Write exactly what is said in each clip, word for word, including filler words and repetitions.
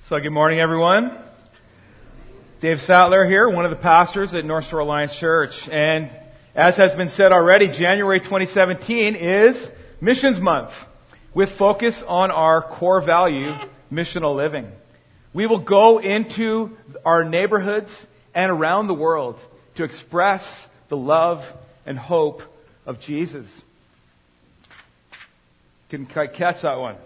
So good morning, everyone. Dave Sattler here, one of the pastors at North Shore Alliance Church. And as has been said already, January twenty seventeen is Missions Month, with focus on our core value, missional living. We will go into our neighborhoods and around the world to express the love and hope of Jesus. Couldn't quite catch that one.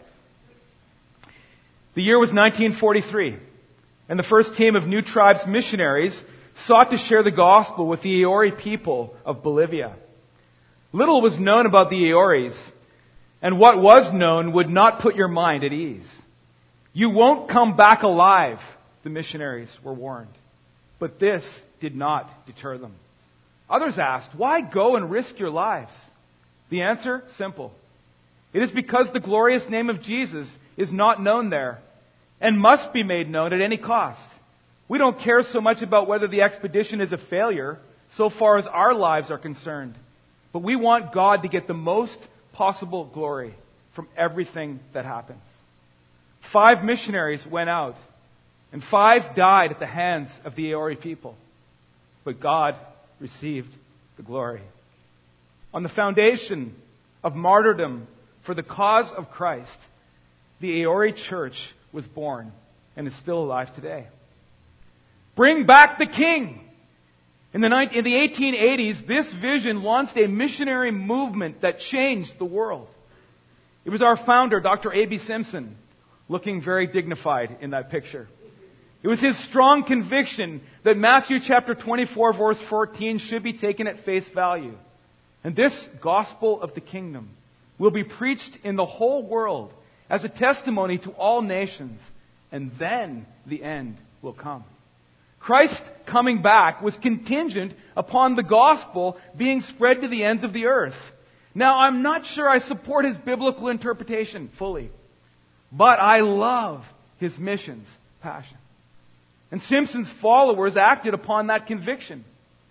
The year was nineteen forty-three, and the first team of New Tribes missionaries sought to share the gospel with the Aori people of Bolivia. Little was known about the Aoris, and what was known would not put your mind at ease. You won't come back alive, the missionaries were warned. But this did not deter them. Others asked, why go and risk your lives? The answer, simple. It is because the glorious name of Jesus is not known there and must be made known at any cost. We don't care so much about whether the expedition is a failure so far as our lives are concerned. But we want God to get the most possible glory from everything that happens. Five missionaries went out, and five died at the hands of the Aori people. But God received the glory. On the foundation of martyrdom for the cause of Christ, the Aori church was born and is still alive today. Bring back the king! In the, in the eighteen eighties, this vision launched a missionary movement that changed the world. It was our founder, Doctor A B Simpson, looking very dignified in that picture. It was his strong conviction that Matthew chapter twenty-four, verse fourteen should be taken at face value. And this gospel of the kingdom will be preached in the whole world as a testimony to all nations, and then the end will come. Christ coming back was contingent upon the gospel being spread to the ends of the earth. Now, I'm not sure I support his biblical interpretation fully, but I love his missions passion. And Simpson's followers acted upon that conviction.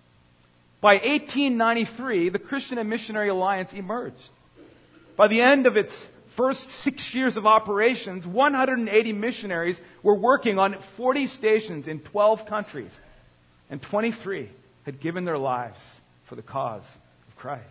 By eighteen ninety-three, the Christian and Missionary Alliance emerged. By the end of its first six years of operations, one hundred eighty missionaries were working on forty stations in twelve countries, and twenty-three had given their lives for the cause of Christ.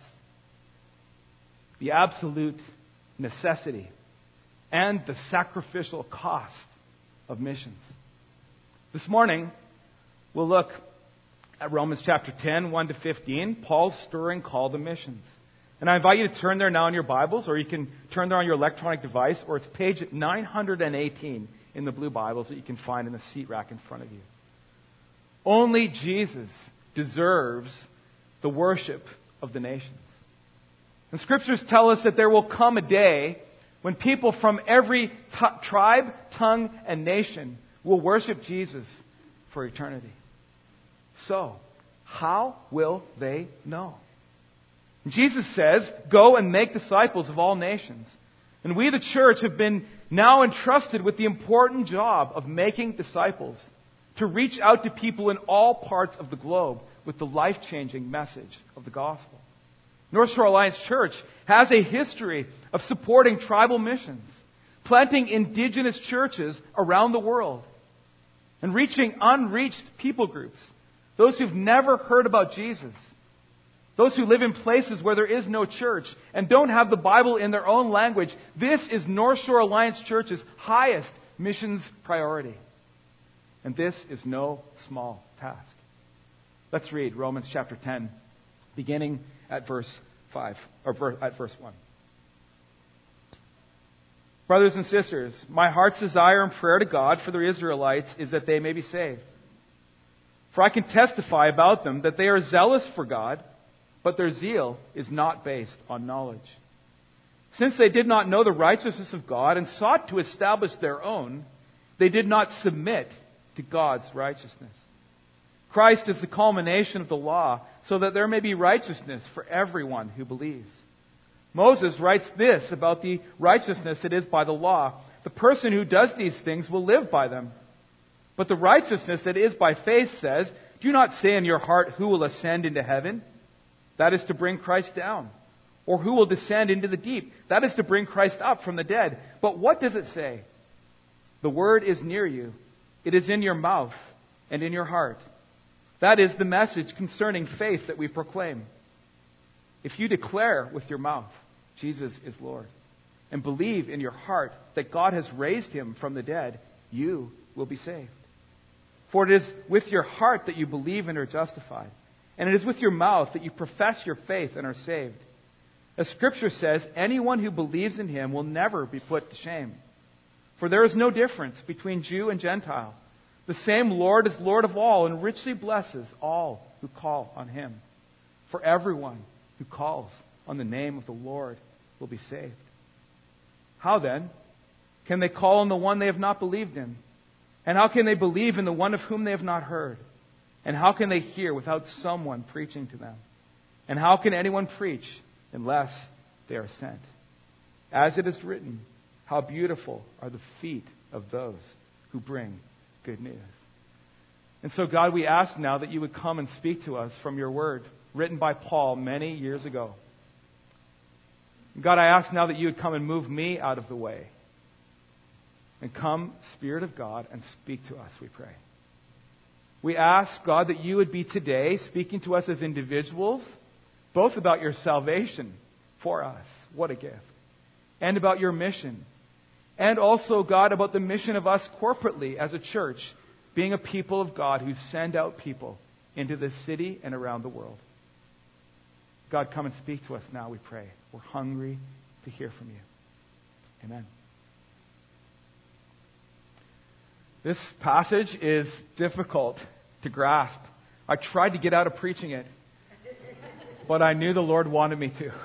The absolute necessity and the sacrificial cost of missions. This morning, we'll look at Romans chapter ten, one to fifteen, Paul's stirring call to missions. And I invite you to turn there now in your Bibles, or you can turn there on your electronic device, or it's page nine hundred eighteen in the blue Bibles that you can find in the seat rack in front of you. Only Jesus deserves the worship of the nations. The Scriptures tell us that there will come a day when people from every t- tribe, tongue, and nation will worship Jesus for eternity. So, how will they know? Jesus says, go and make disciples of all nations. And we, the church, have been now entrusted with the important job of making disciples to reach out to people in all parts of the globe with the life-changing message of the gospel. North Shore Alliance Church has a history of supporting tribal missions, planting indigenous churches around the world, and reaching unreached people groups, those who've never heard about Jesus, those who live in places where there is no church and don't have the Bible in their own language. This is North Shore Alliance Church's highest missions priority. And this is no small task. Let's read Romans chapter ten, beginning at verse five, or at verse one. Brothers and sisters, my heart's desire and prayer to God for the Israelites is that they may be saved. For I can testify about them that they are zealous for God, but their zeal is not based on knowledge. Since they did not know the righteousness of God and sought to establish their own, they did not submit to God's righteousness. Christ is the culmination of the law, so that there may be righteousness for everyone who believes. Moses writes this about the righteousness that is by the law. The person who does these things will live by them. But the righteousness that is by faith says, do not say in your heart, who will ascend into heaven? That is to bring Christ down. Or who will descend into the deep? That is to bring Christ up from the dead. But what does it say? The word is near you. It is in your mouth and in your heart. That is the message concerning faith that we proclaim. If you declare with your mouth, Jesus is Lord, and believe in your heart that God has raised him from the dead, you will be saved. For it is with your heart that you believe and are justified, and it is with your mouth that you profess your faith and are saved. As Scripture says, anyone who believes in him will never be put to shame. For there is no difference between Jew and Gentile. The same Lord is Lord of all and richly blesses all who call on him. For everyone who calls on the name of the Lord will be saved. How then can they call on the one they have not believed in? And how can they believe in the one of whom they have not heard? And how can they hear without someone preaching to them? And how can anyone preach unless they are sent? As it is written, how beautiful are the feet of those who bring good news. And so, God, we ask now that you would come and speak to us from your word, written by Paul many years ago. God, I ask now that you would come and move me out of the way. And come, Spirit of God, and speak to us, we pray. We ask, God, that you would be today speaking to us as individuals, both about your salvation for us. What a gift. And about your mission. And also, God, about the mission of us corporately as a church, being a people of God who send out people into this city and around the world. God, come and speak to us now, we pray. We're hungry to hear from you. Amen. This passage is difficult to grasp. I tried to get out of preaching it, but I knew the Lord wanted me to.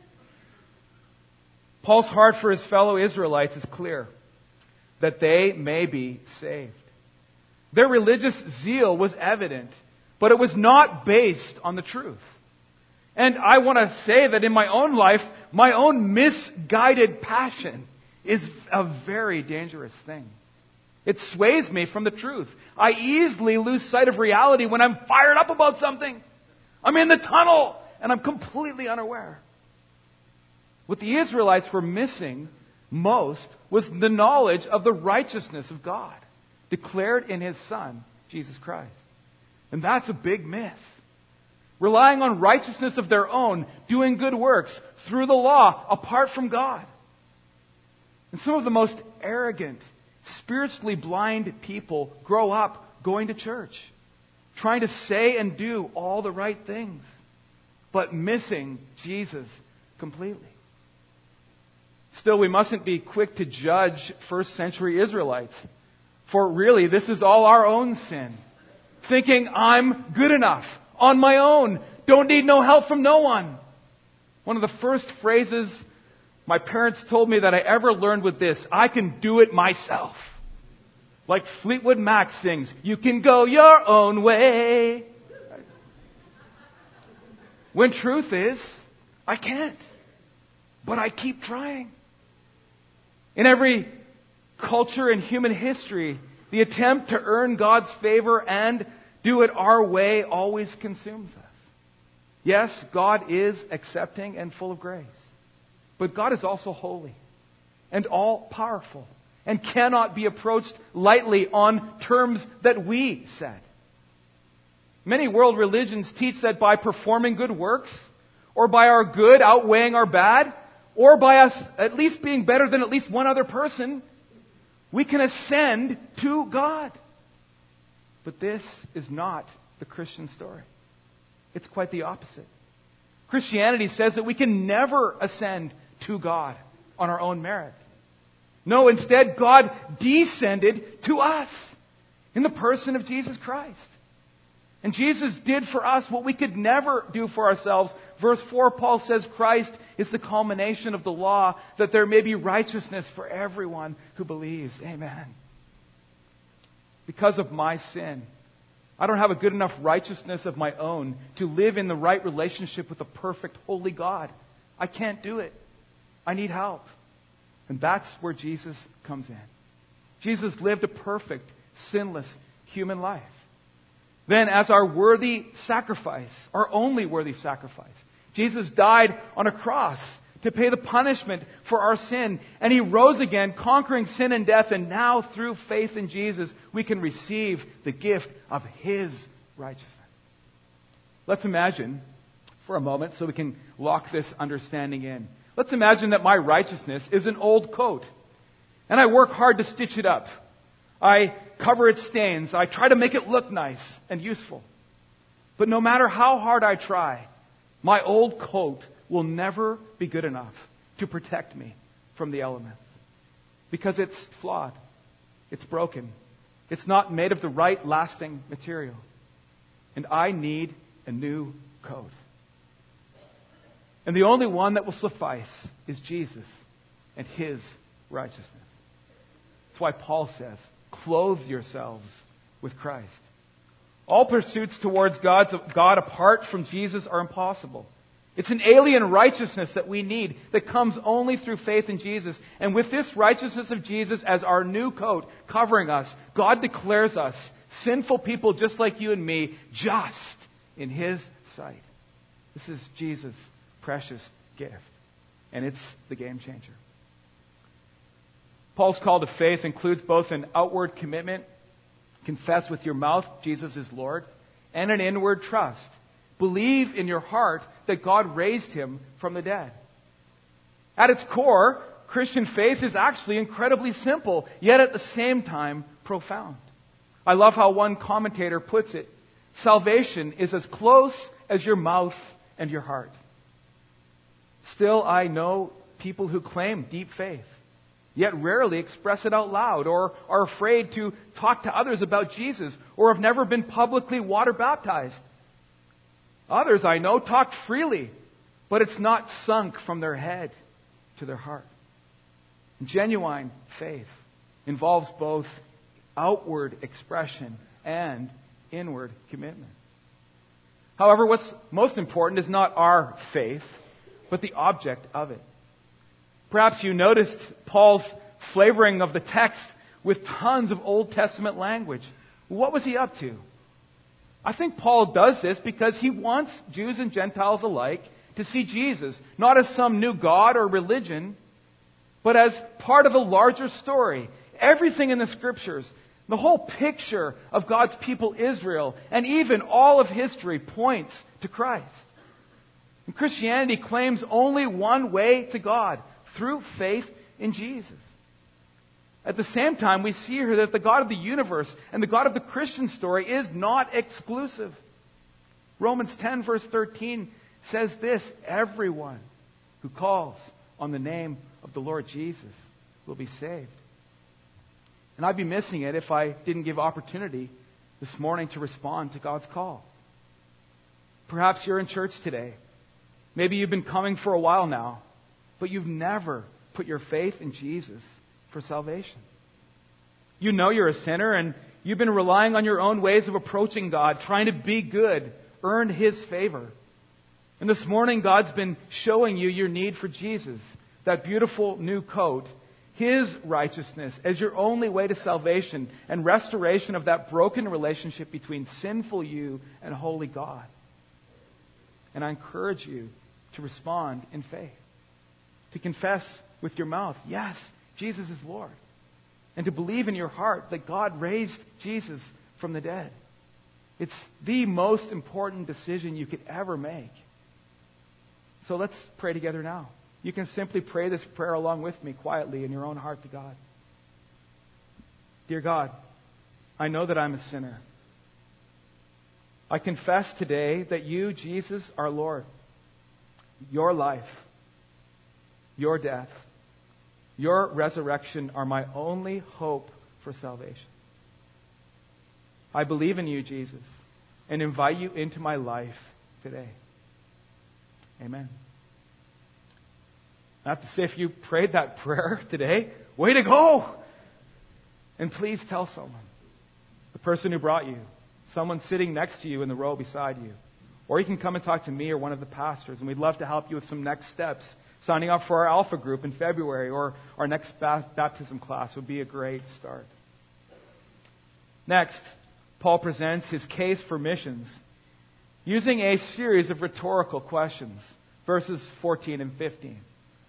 Paul's heart for his fellow Israelites is clear, that they may be saved. Their religious zeal was evident, but it was not based on the truth. And I want to say that in my own life, my own misguided passion is a very dangerous thing. It sways me from the truth. I easily lose sight of reality when I'm fired up about something. I'm in the tunnel and I'm completely unaware. What the Israelites were missing most was the knowledge of the righteousness of God declared in His Son, Jesus Christ. And that's a big miss. Relying on righteousness of their own, doing good works through the law, apart from God. And some of the most arrogant, spiritually blind people grow up going to church, trying to say and do all the right things, but missing Jesus completely. Still, we mustn't be quick to judge first century Israelites, for really this is all our own sin. Thinking I'm good enough on my own, don't need no help from no one. One of the first phrases my parents told me that I ever learned was this: I can do it myself. Like Fleetwood Mac sings, you can go your own way. When truth is, I can't. But I keep trying. In every culture in human history, the attempt to earn God's favor and do it our way always consumes us. Yes, God is accepting and full of grace. But God is also holy and all-powerful and cannot be approached lightly on terms that we set. Many world religions teach that by performing good works, or by our good outweighing our bad, or by us at least being better than at least one other person, we can ascend to God. But this is not the Christian story. It's quite the opposite. Christianity says that we can never ascend to God on our own merit. No, instead, God descended to us in the person of Jesus Christ. And Jesus did for us what we could never do for ourselves. Verse four, Paul says Christ is the culmination of the law, that there may be righteousness for everyone who believes. Amen. Because of my sin, I don't have a good enough righteousness of my own to live in the right relationship with a perfect, holy God. I can't do it. I need help. And that's where Jesus comes in. Jesus lived a perfect, sinless human life. Then, as our worthy sacrifice, our only worthy sacrifice, Jesus died on a cross to pay the punishment for our sin. And He rose again, conquering sin and death. And now, through faith in Jesus, we can receive the gift of His righteousness. Let's imagine for a moment, so we can lock this understanding in. Let's imagine that my righteousness is an old coat, and I work hard to stitch it up. I cover its stains. I try to make it look nice and useful. But no matter how hard I try, my old coat will never be good enough to protect me from the elements. Because it's flawed. It's broken. It's not made of the right lasting material. And I need a new coat. And the only one that will suffice is Jesus and His righteousness. That's why Paul says, clothe yourselves with Christ. All pursuits towards God's, God apart from Jesus are impossible. It's an alien righteousness that we need that comes only through faith in Jesus. And with this righteousness of Jesus as our new coat covering us, God declares us, sinful people just like you and me, just in His sight. This is Jesus' precious gift. And it's the game changer. Paul's call to faith includes both an outward commitment, confess with your mouth Jesus is Lord, and an inward trust. Believe in your heart that God raised Him from the dead. At its core, Christian faith is actually incredibly simple, yet at the same time profound. I love how one commentator puts it. Salvation is as close as your mouth and your heart. Still, I know people who claim deep faith, yet rarely express it out loud, or are afraid to talk to others about Jesus, or have never been publicly water baptized. Others I know talk freely, but it's not sunk from their head to their heart. Genuine faith involves both outward expression and inward commitment. However, what's most important is not our faith, but the object of it. Perhaps you noticed Paul's flavoring of the text with tons of Old Testament language. What was he up to? I think Paul does this because he wants Jews and Gentiles alike to see Jesus, not as some new god or religion, but as part of a larger story. Everything in the Scriptures, the whole picture of God's people Israel, and even all of history points to Christ. And Christianity claims only one way to God, through faith in Jesus. At the same time, we see here that the God of the universe and the God of the Christian story is not exclusive. Romans ten verse thirteen says this, everyone who calls on the name of the Lord Jesus will be saved. And I'd be missing it if I didn't give opportunity this morning to respond to God's call. Perhaps you're in church today. Maybe you've been coming for a while now, but you've never put your faith in Jesus for salvation. You know you're a sinner, and you've been relying on your own ways of approaching God, trying to be good, earn His favor. And this morning, God's been showing you your need for Jesus, that beautiful new coat, His righteousness as your only way to salvation and restoration of that broken relationship between sinful you and holy God. And I encourage you to respond in faith, to confess with your mouth, yes, Jesus is Lord, and to believe in your heart that God raised Jesus from the dead. It's the most important decision you could ever make. So let's pray together now. You can simply pray this prayer along with me quietly in your own heart to God. Dear God, I know that I'm a sinner. I confess today that you, Jesus, are Lord. Your life, your death, your resurrection are my only hope for salvation. I believe in you, Jesus, and invite you into my life today. Amen. I have to say, if you prayed that prayer today, way to go! And please tell someone, the person who brought you, someone sitting next to you in the row beside you. Or you can come and talk to me or one of the pastors, and we'd love to help you with some next steps. Signing up for our Alpha group in February or our next baptism class would be a great start. Next, Paul presents his case for missions using a series of rhetorical questions, verses fourteen and fifteen.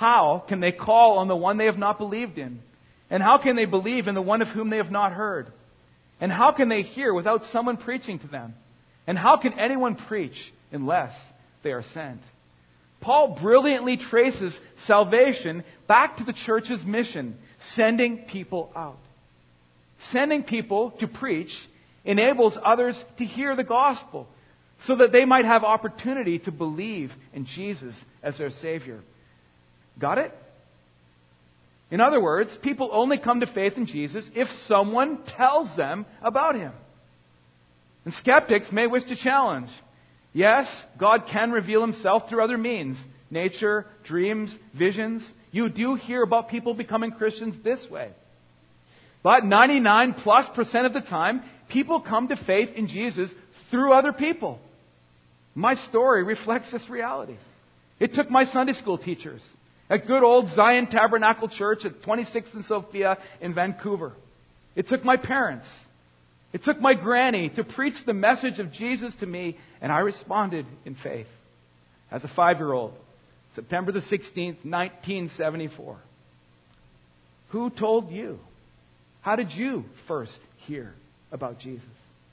How can they call on the one they have not believed in? And how can they believe in the one of whom they have not heard? And how can they hear without someone preaching to them? And how can anyone preach unless they are sent? Paul brilliantly traces salvation back to the church's mission, sending people out. Sending people to preach enables others to hear the gospel so that they might have opportunity to believe in Jesus as their Savior. Got it? In other words, people only come to faith in Jesus if someone tells them about Him. And skeptics may wish to challenge. Yes, God can reveal Himself through other means. Nature, dreams, visions. You do hear about people becoming Christians this way. But ninety-nine plus percent of the time, people come to faith in Jesus through other people. My story reflects this reality. It took my Sunday school teachers at good old Zion Tabernacle Church at twenty-sixth and Sophia in Vancouver. It took my parents. It took my granny to preach the message of Jesus to me, and I responded in faith. As a five-year-old, September the sixteenth, nineteen seventy-four. Who told you? How did you first hear about Jesus?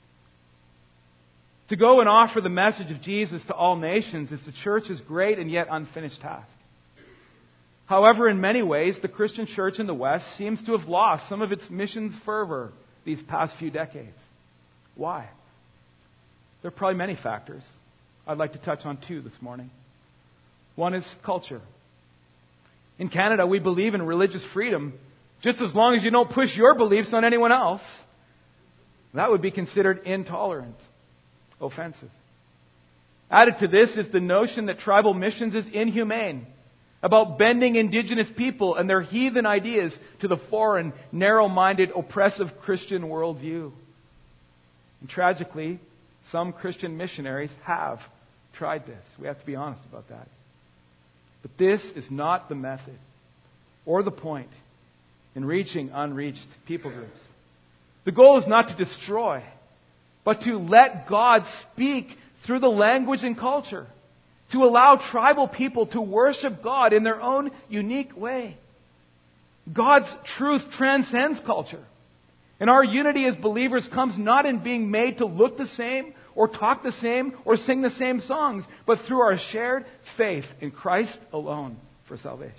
To go and offer the message of Jesus to all nations is the church's great and yet unfinished task. However, in many ways, the Christian church in the West seems to have lost some of its missions fervor these past few decades. Why? There are probably many factors. I'd like to touch on two this morning. One is culture. In Canada, we believe in religious freedom just as long as you don't push your beliefs on anyone else. That would be considered intolerant, offensive. Added to this is the notion that tribal missions is inhumane, about bending indigenous people and their heathen ideas to the foreign, narrow-minded, oppressive Christian worldview. And tragically, some Christian missionaries have tried this. We have to be honest about that. But this is not the method or the point in reaching unreached people groups. The goal is not to destroy, but to let God speak through the language and culture, to allow tribal people to worship God in their own unique way. God's truth transcends culture. And our unity as believers comes not in being made to look the same or talk the same or sing the same songs, but through our shared faith in Christ alone for salvation.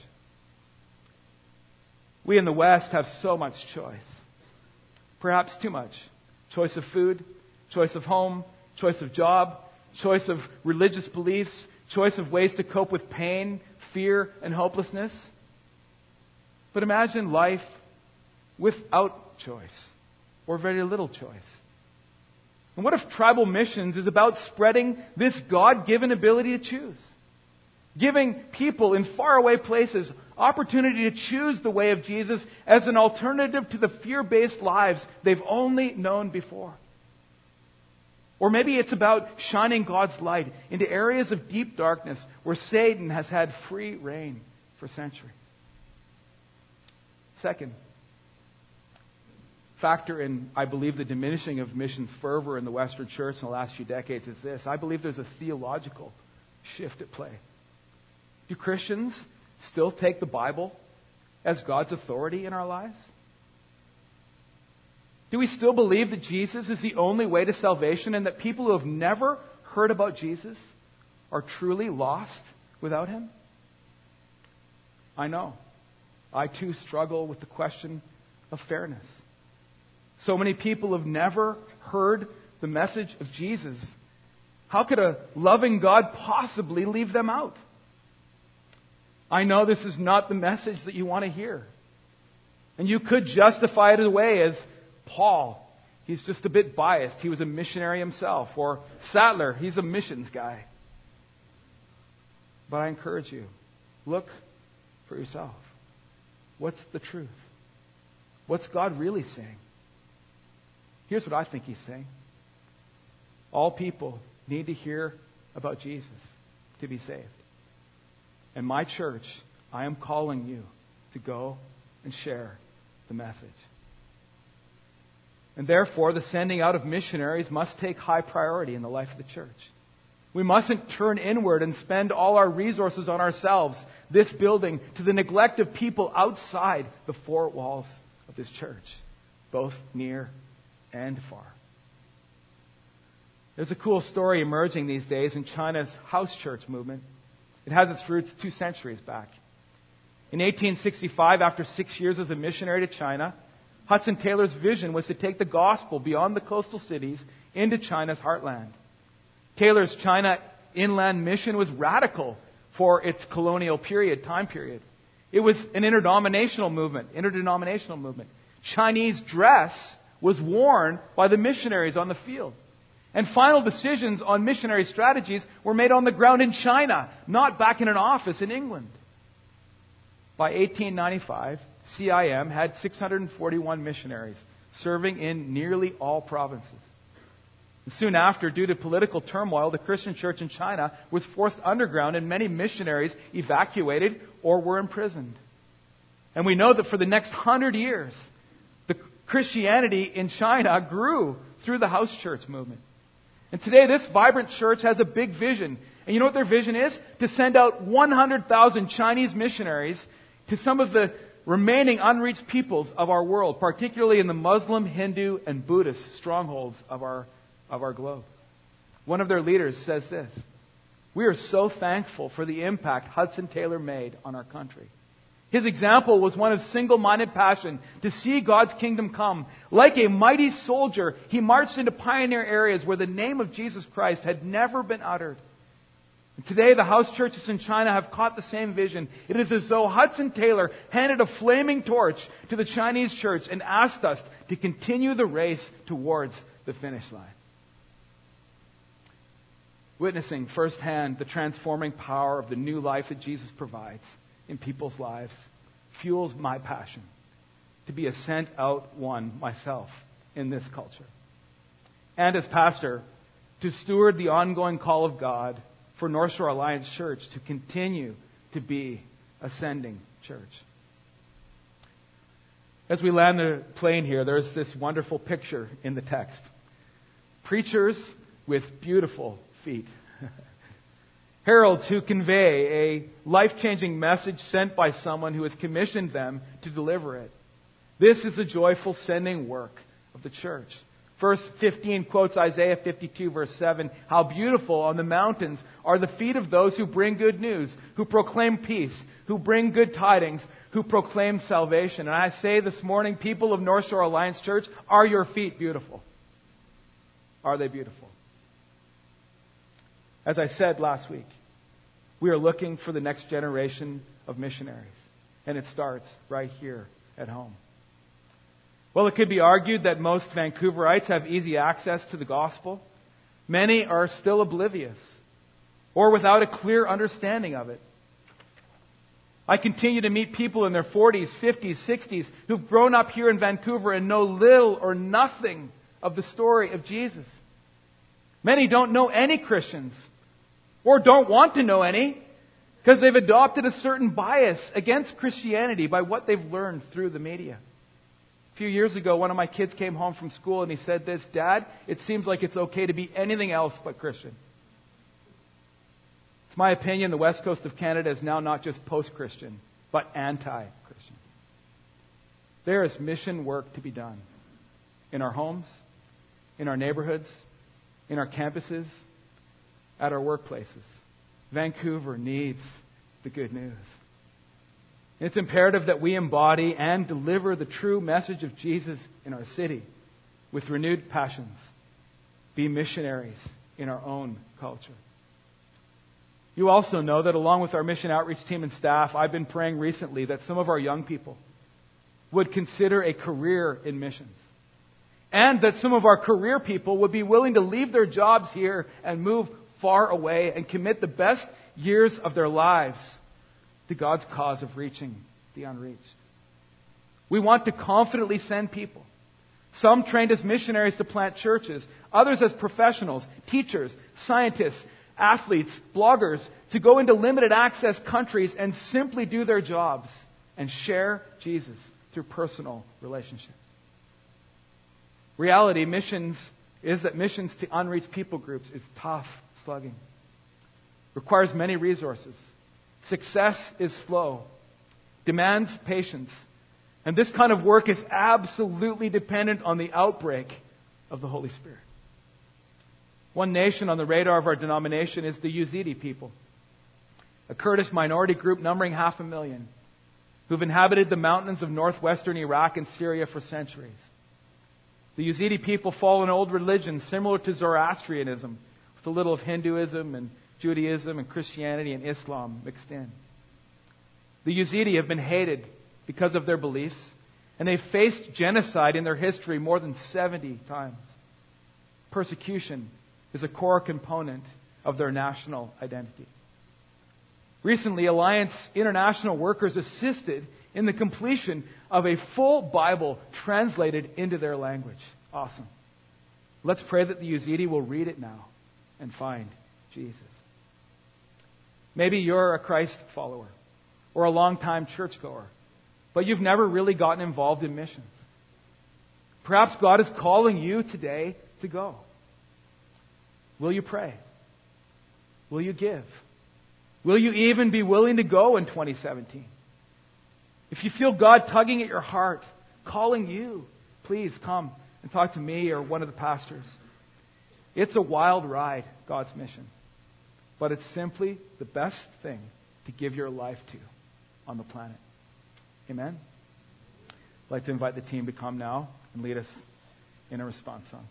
We in the West have so much choice. Perhaps too much. Choice of food, choice of home, choice of job, choice of religious beliefs, choice of ways to cope with pain, fear, and hopelessness. But imagine life without choice, or very little choice. And what if tribal missions is about spreading this God-given ability to choose? Giving people in faraway places opportunity to choose the way of Jesus as an alternative to the fear-based lives they've only known before. Or maybe it's about shining God's light into areas of deep darkness where Satan has had free reign for centuries. Second factor in, I believe, the diminishing of missions fervor in the Western church in the last few decades is this. I believe there's a theological shift at play. Do Christians still take the Bible as God's authority in our lives? Do we still believe that Jesus is the only way to salvation and that people who have never heard about Jesus are truly lost without Him? I know. I too struggle with the question of fairness. So many people have never heard the message of Jesus. How could a loving God possibly leave them out? I know this is not the message that you want to hear. And you could justify it away as Paul, he's just a bit biased. He was a missionary himself. Or Sattler, he's a missions guy. But I encourage you, look for yourself. What's the truth? What's God really saying? Here's what I think He's saying. All people need to hear about Jesus to be saved. And my church, I am calling you to go and share the message. And therefore, the sending out of missionaries must take high priority in the life of the church. We mustn't turn inward and spend all our resources on ourselves, this building, to the neglect of people outside the four walls of this church, both near and far. There's a cool story emerging these days in China's house church movement. It has its roots two centuries back. In eighteen sixty-five, after six years as a missionary to China, Hudson Taylor's vision was to take the gospel beyond the coastal cities into China's heartland. Taylor's China inland mission was radical for its colonial period, time period. It was an interdenominational movement, interdenominational movement. Chinese dress was worn by the missionaries on the field. And final decisions on missionary strategies were made on the ground in China, not back in an office in England. By eighteen ninety-five, C I M had six hundred forty-one missionaries serving in nearly all provinces. And soon after, due to political turmoil, the Christian church in China was forced underground and many missionaries evacuated or were imprisoned. And we know that for the next hundred years, the Christianity in China grew through the house church movement. And today, this vibrant church has a big vision. And you know what their vision is? To send out one hundred thousand Chinese missionaries to some of the remaining unreached peoples of our world, particularly in the Muslim, Hindu, and Buddhist strongholds of our, of our globe. One of their leaders says this: "We are so thankful for the impact Hudson Taylor made on our country. His example was one of single-minded passion to see God's kingdom come. Like a mighty soldier, he marched into pioneer areas where the name of Jesus Christ had never been uttered." And today, the house churches in China have caught the same vision. It is as though Hudson Taylor handed a flaming torch to the Chinese church and asked us to continue the race towards the finish line. Witnessing firsthand the transforming power of the new life that Jesus provides in people's lives fuels my passion to be a sent out one myself in this culture. And as pastor, to steward the ongoing call of God for North Shore Alliance Church to continue to be a sending church. As we land the plane here, there's this wonderful picture in the text. Preachers with beautiful feet. Heralds who convey a life-changing message sent by someone who has commissioned them to deliver it. This is the joyful sending work of the church. Verse fifteen quotes Isaiah fifty-two, verse seven. "How beautiful on the mountains are the feet of those who bring good news, who proclaim peace, who bring good tidings, who proclaim salvation." And I say this morning, people of North Shore Alliance Church, are your feet beautiful? Are they beautiful? As I said last week, we are looking for the next generation of missionaries. And it starts right here at home. Well, it could be argued that most Vancouverites have easy access to the gospel. Many are still oblivious or without a clear understanding of it. I continue to meet people in their forties, fifties, sixties who've grown up here in Vancouver and know little or nothing of the story of Jesus. Many don't know any Christians or don't want to know any because they've adopted a certain bias against Christianity by what they've learned through the media. A few years ago, one of my kids came home from school and he said this: "Dad, it seems like it's okay to be anything else but Christian." It's my opinion the west coast of Canada is now not just post-Christian, but anti-Christian. There is mission work to be done in our homes, in our neighborhoods, in our campuses, at our workplaces. Vancouver needs the good news. It's imperative that we embody and deliver the true message of Jesus in our city with renewed passions. Be missionaries in our own culture. You also know that along with our mission outreach team and staff, I've been praying recently that some of our young people would consider a career in missions. And that some of our career people would be willing to leave their jobs here and move far away and commit the best years of their lives to God's cause of reaching the unreached. We want to confidently send people. Some trained as missionaries to plant churches, others as professionals, teachers, scientists, athletes, bloggers, to go into limited access countries and simply do their jobs and share Jesus through personal relationships. Reality, missions, is that missions to unreached people groups is tough slugging. requires many resources. Success is slow, demands patience, and this kind of work is absolutely dependent on the outbreak of the Holy Spirit. One nation on the radar of our denomination is the Yazidi people, a Kurdish minority group numbering half a million, who've inhabited the mountains of northwestern Iraq and Syria for centuries. The Yazidi people follow an old religion similar to Zoroastrianism, with a little of Hinduism and Judaism and Christianity and Islam mixed in. The Yazidi have been hated because of their beliefs, and they've faced genocide in their history more than seventy times. Persecution is a core component of their national identity. Recently, Alliance International workers assisted in the completion of a full Bible translated into their language. Awesome. Let's pray that the Yazidi will read it now and find Jesus. Maybe you're a Christ follower or a longtime churchgoer, but you've never really gotten involved in missions. Perhaps God is calling you today to go. Will you pray? Will you give? Will you even be willing to go in twenty seventeen? If you feel God tugging at your heart, calling you, please come and talk to me or one of the pastors. It's a wild ride, God's mission. But it's simply the best thing to give your life to on the planet. Amen? I'd like to invite the team to come now and lead us in a response song.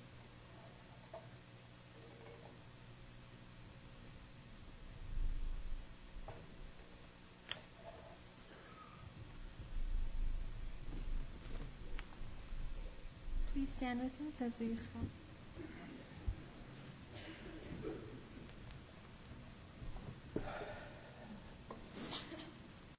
Please stand with us as we respond.